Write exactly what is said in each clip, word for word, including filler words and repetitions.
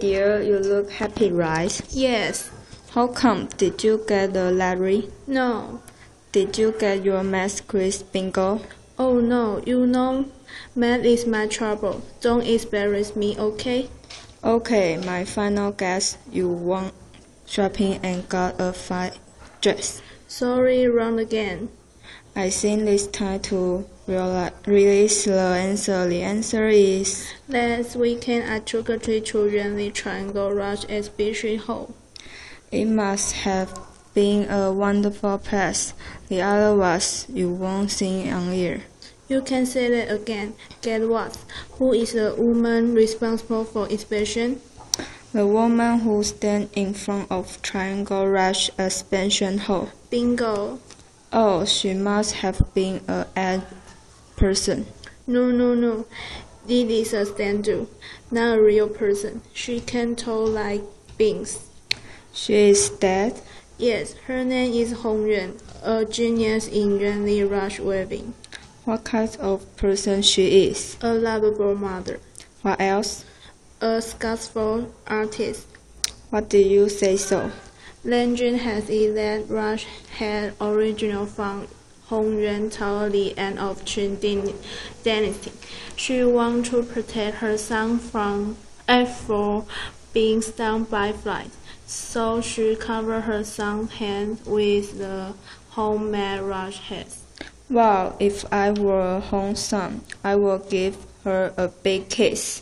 dear, you look happy, right? Yes. How come? Did you get the lottery? No. Did you get your math quiz bingo? Oh no, you know, math is my trouble. Don't embarrass me, okay? Okay, my final guess. You went shopping and got a fine dress. Sorry, wrong again. I think it's time to reali- release the answer. The answer is... Last weekend I took a trip to Yuanli Triangle Rush Exhibition Hall. It must have been a wonderful place. The other was you won't sing on air. You can say that again. Get what? Who is the woman responsible for exhibition? The woman who stands in front of Triangle Rush Exhibition Hall. Bingo. Oh, she must have been a ad person. No, no, no. This is a statue, not a real person. She can talk like beings. She is dead? Yes, her name is Hong Yuan, a genius in Yuanli rush weaving. What kind of person she is? A lovable mother. What else? A skillful artist. What do you say so? Legend has it that Rush had original from Hong Yuan toward the end of Qin dynasty. She wanted to protect her son from for being stung by flies, so she covered her son's hand with the homemade rush heads. Wow, if I were Hong's son, I would give her a big kiss.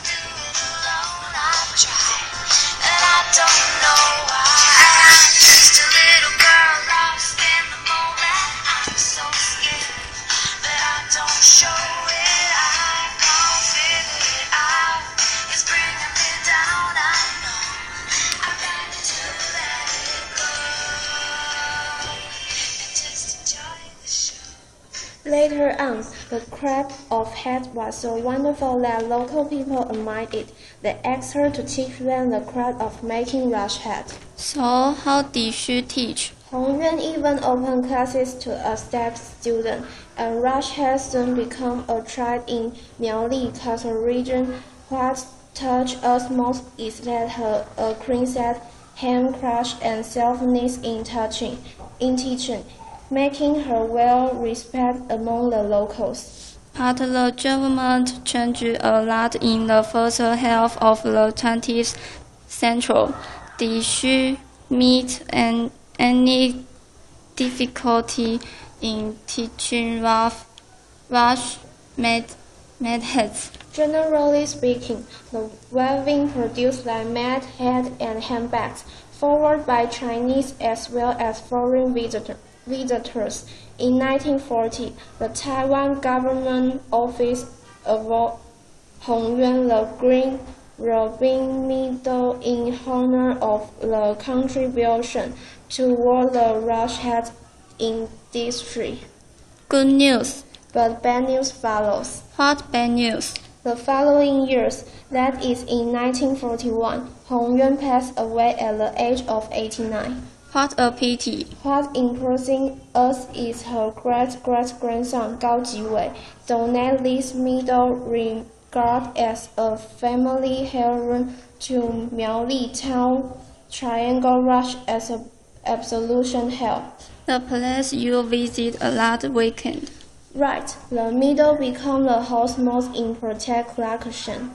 Later on, the craft of hat was so wonderful that local people admired it. They asked her to teach them the craft of making rush hats. So, how did she teach? Hong Yuan even opened classes to accept students, and rush hats soon became a trend in Miaoli Castle region. What touched us most is that her a clean set, hand-crafted and self-knit in touching, in teaching, making her well respected among the locals. But the government changed a lot in the first half of the twentieth century. Did she meet an, any difficulty in teaching rough, rush made methods? Generally speaking, the weaving produced by made hats and handbags, forwarded by Chinese as well as foreign visitors. visitors. In nineteen forty, the Taiwan government office awarded Hong Yuan the Green Robin Medal in honor of the contribution toward the rush hat industry. Good news. But bad news follows. What bad news? The following years, that is in nineteen forty-one, Hong Yuan passed away at the age of eighty-nine. What a pity. What impressing us is her great-great-grandson Gao Jiwei, donated this medal regarded as a family heirloom to Miaoli Town Triangle Rush as an absolution hell. The place you visit a lot weekend. Right, the medal became the host's most important collection.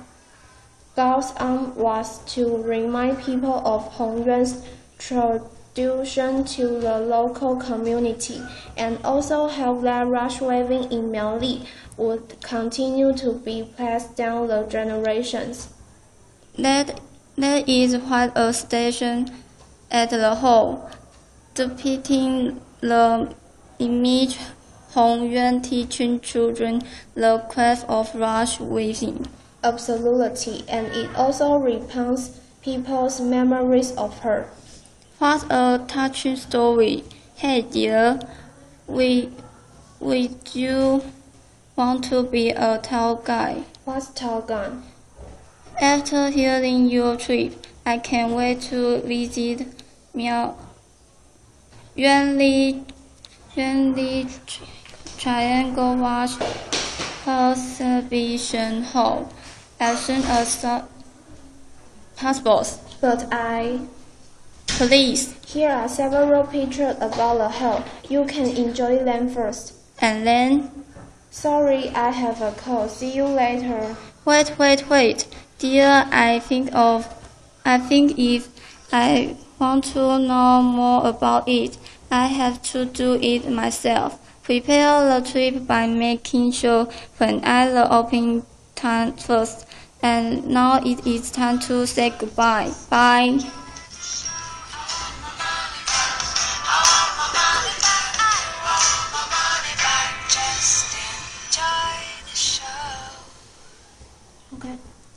Gao's aim was to remind people of Hong Yuan's tradition to the local community, and also help that rush weaving in Miaoli would continue to be passed down the generations. That, that is what a station at the hall, depicting the image Hong Yuan teaching children the craft of rush weaving. Absolutely, and it also repels people's memories of her. What a touching story. Hey dear, we, would you want to be a tall guy? What's tall gun? After hearing your trip, I can't wait to visit Miao Yuanli, Yuanli Triangle Rush Exhibition Hall as soon as passports, But I... police, Here are several pictures about the hell. You can enjoy them first. and then... Sorry, I have a call. See you later. Wait, wait, wait. Dear, I think of... I think if I want to know more about it, I have to do it myself. Prepare the trip by making sure when I the opening time first. And now it is time to say goodbye. Bye. Okay.